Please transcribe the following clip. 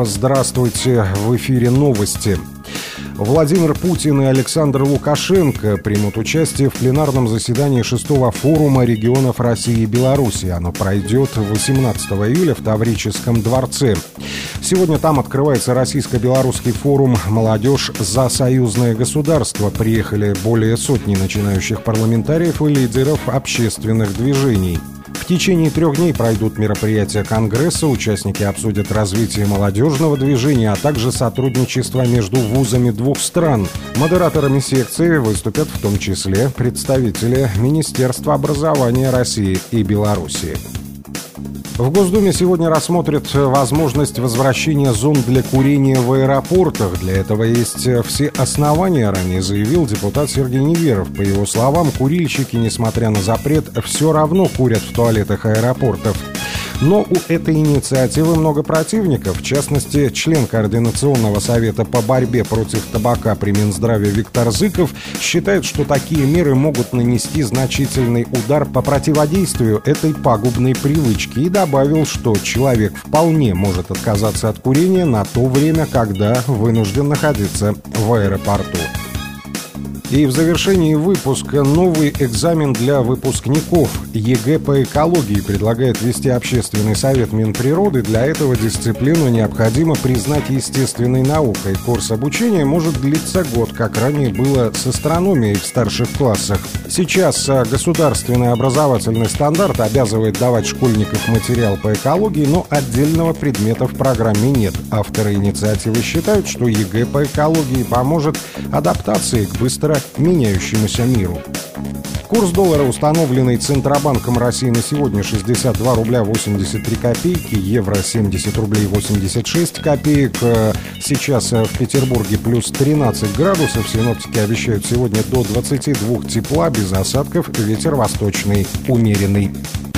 Здравствуйте, в эфире новости. Владимир Путин и Александр Лукашенко примут участие в пленарном заседании 6-го форума регионов России и Беларуси. Оно пройдет 18 июля в Таврическом дворце. Сегодня там открывается российско-белорусский форум «Молодежь за союзное государство». Приехали более сотни начинающих парламентариев и лидеров общественных движений. В течение 3 дней пройдут мероприятия Конгресса, участники обсудят развитие молодежного движения, а также сотрудничество между вузами 2 стран. Модераторами секции выступят в том числе представители Министерства образования России и Беларуси. В Госдуме сегодня рассмотрят возможность возвращения зон для курения в аэропортах. Для этого есть все основания, ранее заявил депутат Сергей Неверов. По его словам, курильщики, несмотря на запрет, все равно курят в туалетах аэропортов. Но у этой инициативы много противников. В частности, член Координационного совета по борьбе против табака при Минздраве Виктор Зыков считает, что такие меры могут нанести значительный удар по противодействию этой пагубной привычке, и добавил, что человек вполне может отказаться от курения на то время, когда вынужден находиться в аэропорту. И в завершении выпуска новый экзамен для выпускников. ЕГЭ по экологии предлагает ввести Общественный совет Минприроды. Для этого дисциплину необходимо признать естественной наукой. Курс обучения может длиться год, как ранее было с астрономией в старших классах. Сейчас государственный образовательный стандарт обязывает давать школьникам материал по экологии, но отдельного предмета в программе нет. Авторы инициативы считают, что ЕГЭ по экологии поможет адаптации к быстро меняющемуся миру. Курс доллара, установленный Центробанком России на сегодня, 62 рубля 83 копейки, евро 70 рублей 86 копеек. Сейчас в Петербурге плюс 13 градусов. Синоптики обещают сегодня до 22 тепла, без осадков, ветер восточный умеренный.